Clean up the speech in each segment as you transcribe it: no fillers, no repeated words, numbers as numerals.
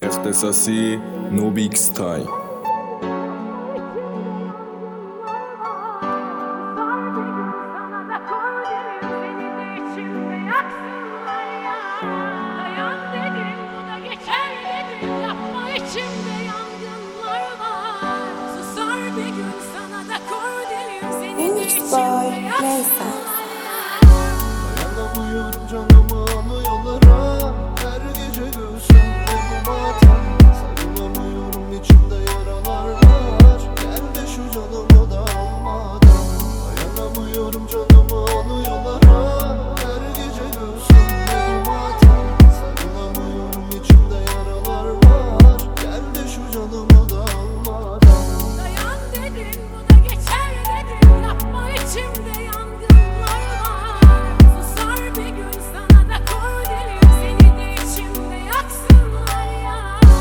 اختصاصی نوبیکس تایم. Dayanamıyorum canımı anıyalara, her gece göğsümde bu matem. Sarılamıyorum, içimde yaralar var, gel de şu canımı da almadan. Dayanamıyorum canımı anıyalara, her gece göğsümde bu matem. Sarılamıyorum, içimde yaralar var, gel de şu canımı da almadan. Dayan dedim, bu da geçer dedim, yapma içimde yangınlar var. Susar bir gün sana da kor derim, seni de içimde yaksınlar ya.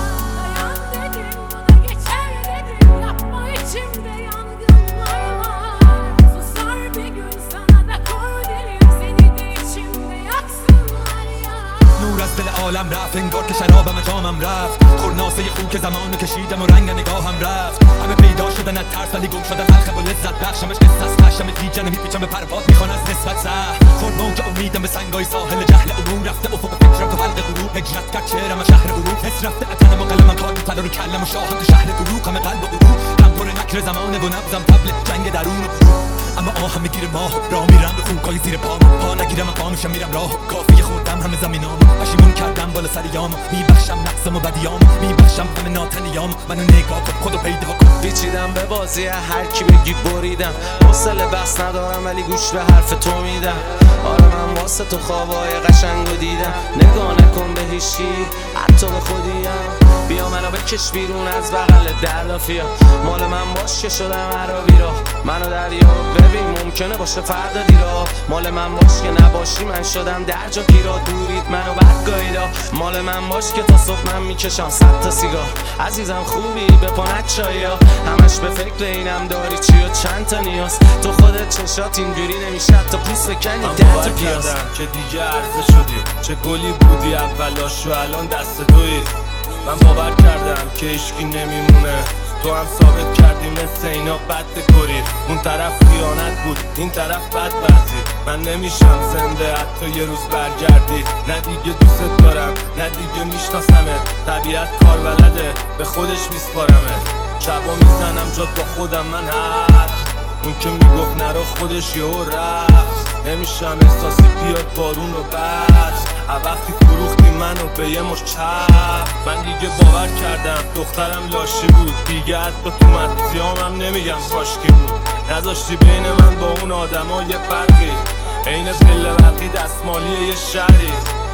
Dayan dedim, bu da geçer dedim, yapma içimde yangınlar var. Susar bir gün sana da kor derim, seni de içimde yaksınlar ya. نور از دل عالم رفت انگار که شرابم جامم رفت خورناسه خون که زمانو کشیدم و رنگ نگاهم رفت همه پیدا شدن از ترس ولی گم شدن حلقه و لذت بخشمش قصه است خشم تیجن میپیچم به پرواز میخوان از نسبت سه خورد موج امیدم به سنگای ساحل جهل عبور رفته افق فکرم تو حلقه غروب هجرت کرد چهرم شهر غروب حس رفته اتنم و قلمم کار تو طلا رو کلم و شاهم تو شهر دروغ همه قلب و غروب غم پر نکر زمانه و نبزم تبل جنگ درون و غروب اما آهم میگیره ماه راه میرم به خوکای زیر پام پا نگیرم و پا میشم میرم راه کافی خوردم همه زمینام پشیمون کردم بالا سریام میبخشم نقصم و بدیام میبخشم همه ناتنیام منو نگاه کن خودو پیدا کن پیچیدم به بازی هر کی بگی بریدم حوصله بحث ندارم ولی گوش به حرف تو میدم آره من واسه تو خوابای قشنگو دیدم نگاه نکن به هیچی حتی به خودیم بیا منو بکش بیرون از بغل دلافیا مال من باش که شدم عربی را منو دریا ببین ممکنه باشه فردا دیرا مال من باش که نباشی من شدم در جا گیرا دورید منو برگاییدا مال من باش که تا صبح من میکشم 100 تا سیگار عزیزم خوبی به پانک چایا همش به فکر اینم داری چی و چند تا نیاز تو خودت چشات اینجوری نمیشه تا پوست بکنی 10 تا پیاز که دیگه عرضه شدی چه گلی بودی اولاش و الان دست تویی من باور کردم که عشقی نمیمونه تو هم ثابت کردی مثل اینا بد کری اون طرف خیانت بود این طرف بدبختی من نمیشم زنده حتی یه روز برگردی نه دیگه دوست دارم نه دیگه میشناسمت طبیعت کار بلده به خودش میسپارمت شبا میزنم جات با خودم من هست اون که میگفت نرو خودش یهو رفت نمیشم احساسی بیاد بارون رو بس وقتی فروختی منو به یه مش چپ من دیگه باور کردم دخترم لاشی بود دیگه حتی تو مدزیامم نمیگم کاشکی بود نذاشتی بین من با اون آدما یه فرقی عین پله برقی دستمالی یه شهری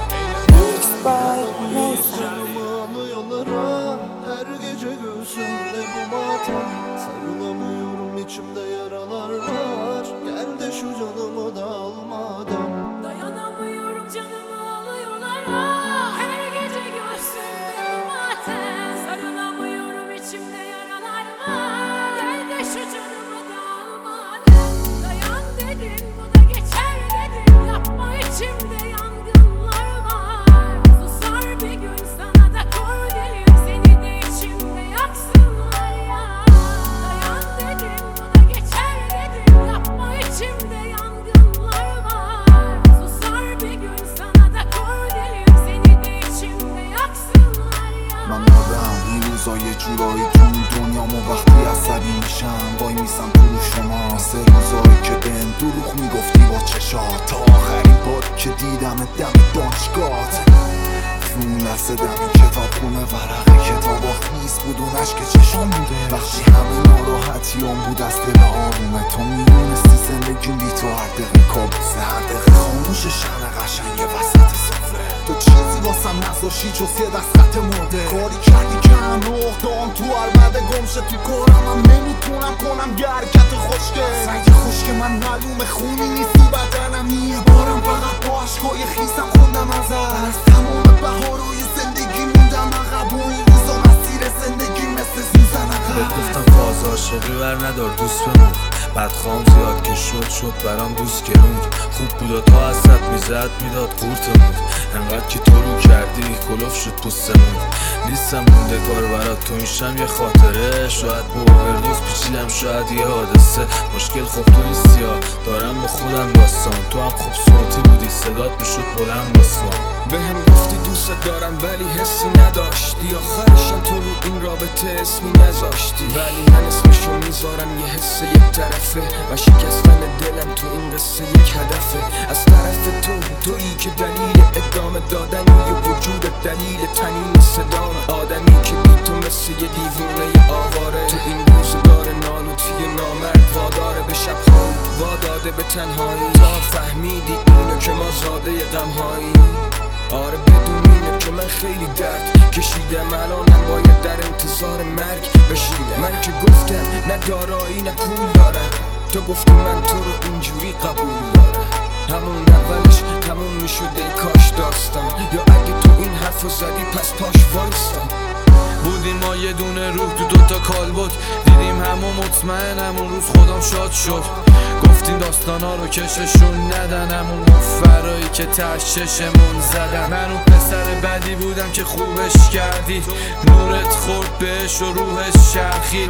Anıyalara, her gece göğsümde bu matem. Sarılamıyorum, içimde yaralar var, gel de şu canımı da almadan. Dayanamıyorum canımı alıyorlar her gece göğsümde bu matem. Sarılamıyorum içimde yaralar var gel de şu canımı da almadan. Dayan dedim bu da geçer dedim yapma içimde yangınlar var. Susar bir gün sana da kor derim seni de içimde yaksınlar ya. Dayan dedim bu da geçer dedim yapma içimde yangınlar var. Susar bir gün sana da kor derim seni de içimde yaksınlar ya. من آدم این روزا یه جورایی تو دنیامو وقتی عصبی میشم وای میسم تو رو شما سه روزایی که بهم دروغ میگفتی با چشات تا آخرین بار که دیدم دم دانشگاهت اون لحظه دم کتاب خونه ورقه کتابا خیس بود اون عشق چشم بوده وقتی همه ناراحتیام بود از دل آرومه تو میدونستی زندگیم بی تو هر دقیقه کابوسه هر دقیقه خاموش شهر قشنگ وسط سفره تو چیزی واسم نذاشی جز یه دست خط مرده کاری کردی که انداختم تو عربده گمشه تو کارم هم نمیتونم کنم یه حرکت خوشگه سنگ خشک من معلومه خونی نیست تو بدنم یه بارم فقط با عشقای خیسم خوندم از تمام بهارای زندگی موندم عقب و این روزا مسیر زندگی مثل سوزن عقب گفتم فاز عاشقی ور ندار دوست بمون بدخوام زیاد که شد برام دوست گرون خوب بود و تا حسرت میزد میداد قورتمون انقدر که تو رو کردی کلوف شد پوستمون نیستم موندگار برات تو این شم یه خاطره شاید با اووردوز پیچیدم شاید یه حادثه مشکل خب تو این سیاه دارم با خودم داستان تو هم خوب صوتی بودی صدات میشد بلند واسم بهم گفتی دوست دارم ولی حسی نداشتی آخرشم تو رو این رابطه اسمی نذاشتی ولی من اسمشو میذارم یه حس یک طرفه و شکستن دلم تو این قصه یک هدفه از طرف تویی که دلیل ادامه دادن یه وجود دلیل تنین صدام آدمی که بی تو مثل یه دیوونه آواره تو این روزگار نالوتی نامرد واداره به شبها واداده به تنهایی تا فهمیدی اینو که ما زاده غمهایی آره بدونینه که من خیلی درد کشیدم الانم باید در انتظار مرگ بشینم من که گفتم نه دارایی نه پول دارم تو گفتی من تو رو اینجوری قبول دارم همون اولش تموم میشده کاش داستان یا اگه تو این حرفو زدی پس پاش وایستا بودیم ما یه دونه روح تو دوتا کال بود دیدیم همون مطمئنم اون روز خودم شاد شد گفتیم داستانا رو کششون ندن همون مفرایی که تش چشمون زدن من اون پسر بدی بودم که خوبش کردی نورت خورد بهش و روحش چرخید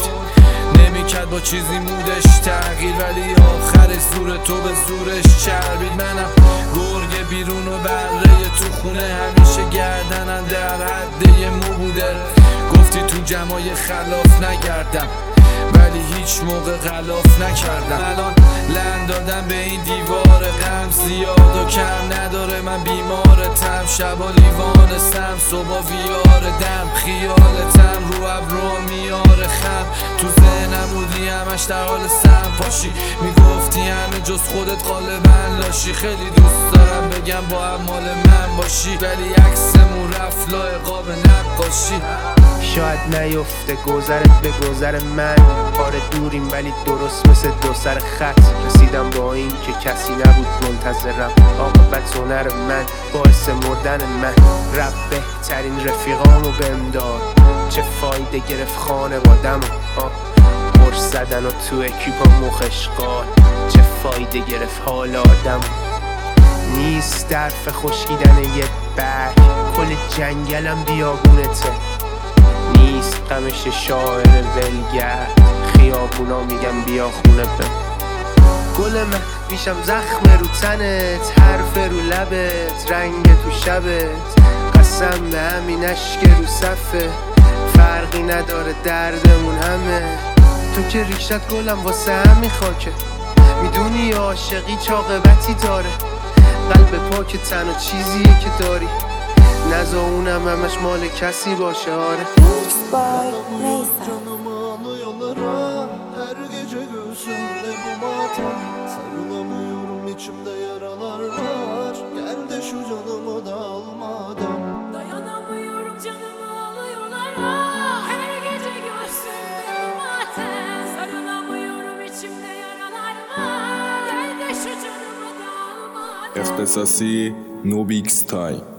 نمیکرد با چیزی مودش تغییر ولی آخرش زور تو به زورش چربید منم گرگ بیرون و بره تو خونه همیشه گردنم در حد یه مو بوده گفتی تو جمعای خلاف نگردم ولی هیچ موقع غلاف نکردم الان لند دادم به این دیوار غم زیاد و کم نداره من بیمارتم شبا لیوانستم صبح ویار دم خیالتم رو ابرو میاره خم تو ذهنم بودی همش در حال سم پاشی میگفتی همه جز خودت غالبا لاشی خیلی دوست دارم بگم با هم مال من باشی ولی عکسمون رفت لای قاب نقاشی شاید نیفته گذرت به گذر من آره دوریم ولی درست مثل دو سر خط رسیدم با این که کسی نبود منتظرم عاقبت هنر من باعث مردن من رب بهترین رفیقامو بهم داد چه فایده گرفت خانوادم قرص زدن و تو اکیپا مخشقال چه فایده گرفت حال آدم نیست درف خشکیدن یه برگ کل جنگلم بیابونته نیست غمش شاعر ولگرد خیابونا میگم بیا خونه به گل من میشم زخم رو تنت حرف رو لبت رنگ تو شبت قسم به همین اشک رو صفه فرقی نداره دردمون همه تو که ریشت گلم واسه همین خاکه میدونی عاشقی چه عاقبتی داره قلب پاک تنها چیزیه که داری نزا اونم همش مال کسی باشه آره Canımı alıyorlar her gece göğsümde bu matem Sarılamıyorum içimde yaralar var Gel de şu canımı da almadan Dayanamıyorum canımı alıyorlar ah her gece göğsümde bu matem sarılamıyorum içimde yaralar var Gel de şu canımı da almadan اختصاصی نوبیک ستای